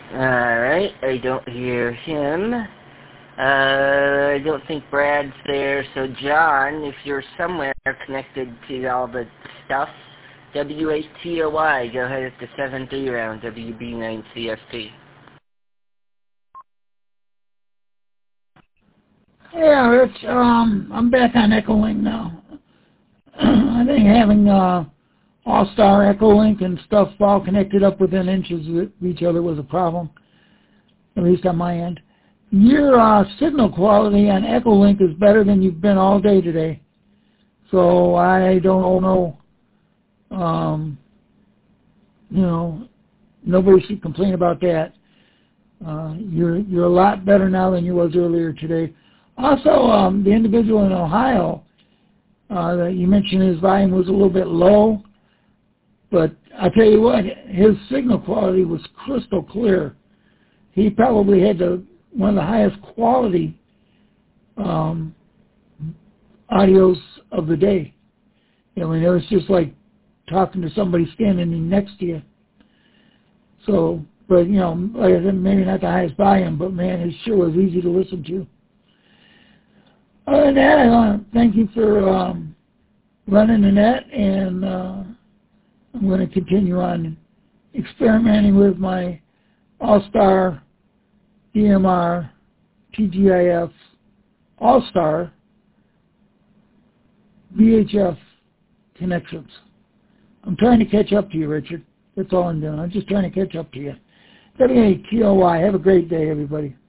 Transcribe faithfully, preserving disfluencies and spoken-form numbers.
Alright, I don't hear him. Uh, I don't think Brad's there, so John, if you're somewhere connected to all the stuff, W H T O Y, go ahead at the seven three round, W B nine C S T. Yeah, Rich, um, I'm back on Echolink now. I think having uh, All-Star Echolink and stuff all connected up within inches of each other was a problem, at least on my end. Your uh, signal quality on Echolink is better than you've been all day today. So I don't know, um, you know, nobody should complain about that. Uh, you're, you're a lot better now than you was earlier today. Also, um, the individual in Ohio uh, that you mentioned, his volume was a little bit low, but I tell you what, his signal quality was crystal clear. He probably had the, one of the highest quality um, audios of the day. You know, I mean, it was just like talking to somebody standing next to you. So, but you know, like I said, maybe not the highest volume, but man, it sure was easy to listen to. Other than that, I want to thank you for um, running the net, and uh, I'm going to continue on experimenting with my All-Star D M R T G I F All-Star V H F connections. I'm trying to catch up to you, Richard. That's all I'm doing. I'm just trying to catch up to you. W A T O Y. Have a great day, everybody.